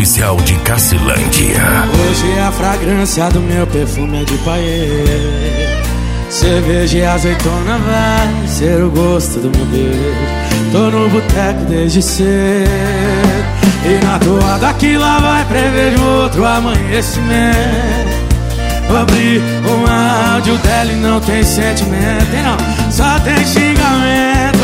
oficial de Cacilândia. Hoje a fragrância do meu perfume é de paê. Cerveja e azeitona vai ser o gosto do meu beijo. Tô no boteco desde cedo, e na toada que lá vai prevejo outro amanhecimento. Abri um áudio dela e não tem sentimento, tem não, só tem xingamento.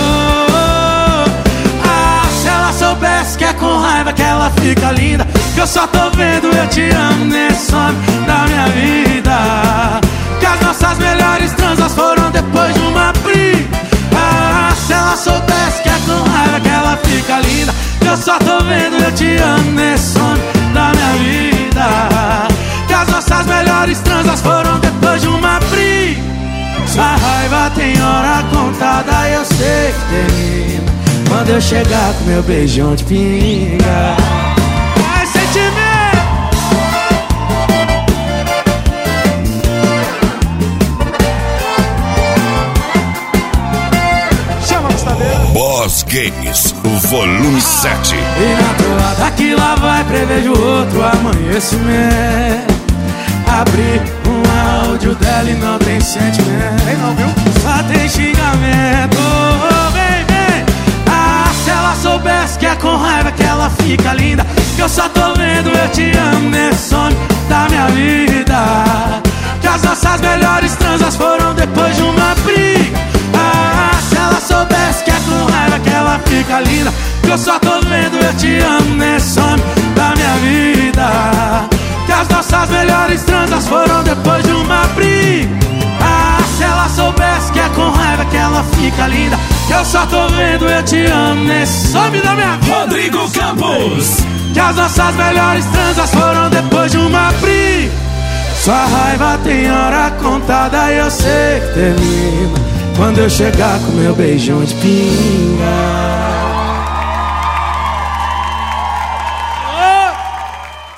Ah, se ela soubesse que é com raiva que ela fica linda, que eu só tô vendo eu te amo nesse some da minha vida. Que as nossas melhores transas foram depois de uma briga. Ah, se ela soubesse que é com raiva que ela fica linda, que eu só tô vendo eu te amo nesse some da minha vida. Que as nossas melhores transas foram depois de uma briga. Sua raiva tem hora contada, eu sei que termina quando eu chegar com meu beijão de pinga. Ai, sentimento! Boss Games, o volume 7. E na toada que lá vai prevejo outro amanhecimento. Abri um áudio dela e não tem sentimento, ei, não, viu? Só tem xingamento. Vem, vem. Ah, se ela soubesse que é com raiva que ela fica linda, que eu só tô vendo eu te amo nesse some da minha vida. Que as nossas melhores transas foram depois de uma briga. Ah, se ela soubesse que é com raiva que ela fica linda, que eu só tô vendo eu te amo nesse some da minha vida. Que as nossas melhores transas foram depois de uma briga. Ah, se ela soubesse que é com raiva que ela fica linda, que eu só tô vendo eu te amo nesse some da minha vida. Rodrigo Campos. Que as nossas melhores transas foram depois de uma briga. Sua raiva tem hora contada, eu sei que termina quando eu chegar com meu beijão de pinga.